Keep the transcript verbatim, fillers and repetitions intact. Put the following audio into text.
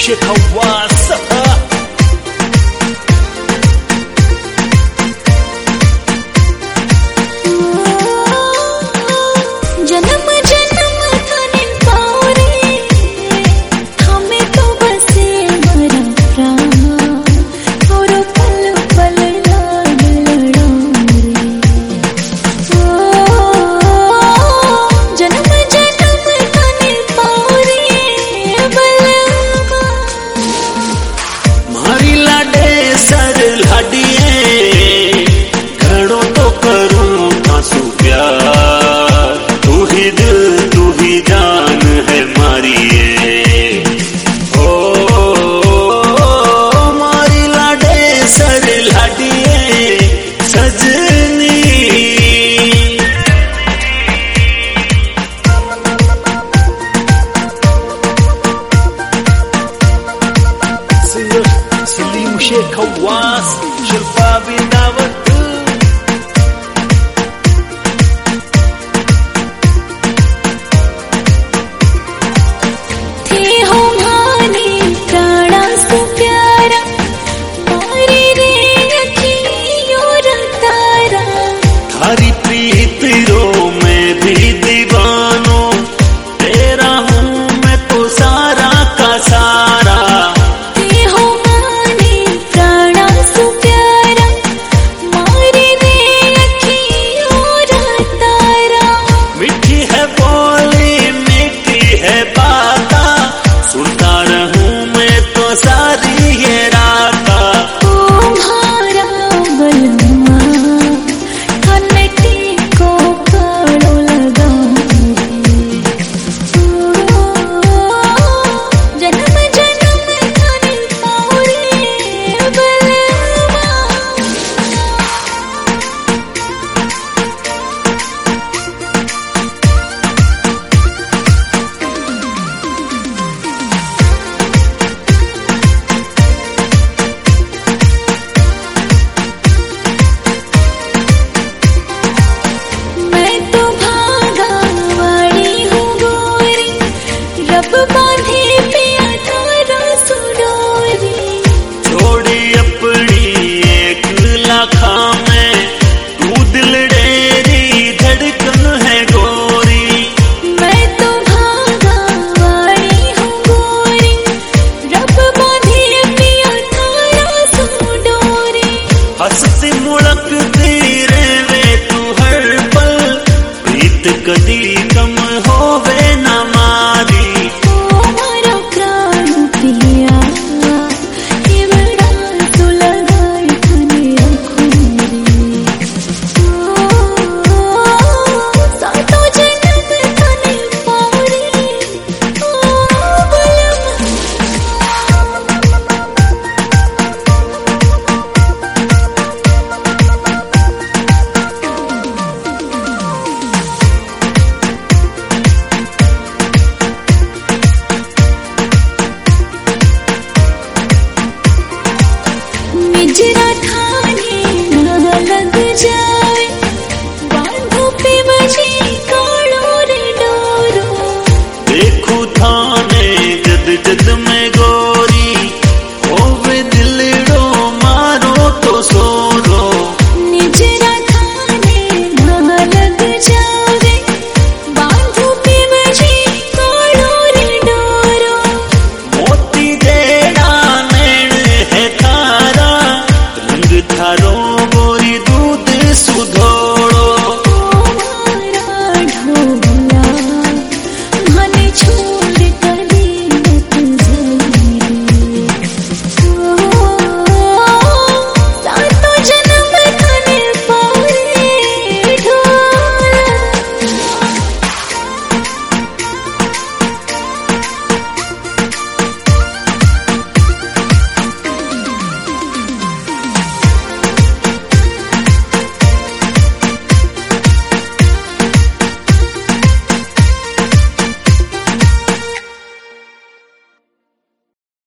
Sheikh Hawass. Sheikh Hawass, Shababin Dawat. थे हो माने प्राणा से प्यारा, मारे रे अखियों रतारा। थारी प्रीत रो मैं भी दीवानो, तेरा हूँ मैं तो सारा का सारा। हंसती मुड़कती रहवे तू हर पल, प्रीत कदी कम होवे न मारी। ओ मारा प्राण पिया, ये बड़ा तू लगाई तने अखुरी। ओ सातो जन्म तने पारी, ओ बलम। निजरा था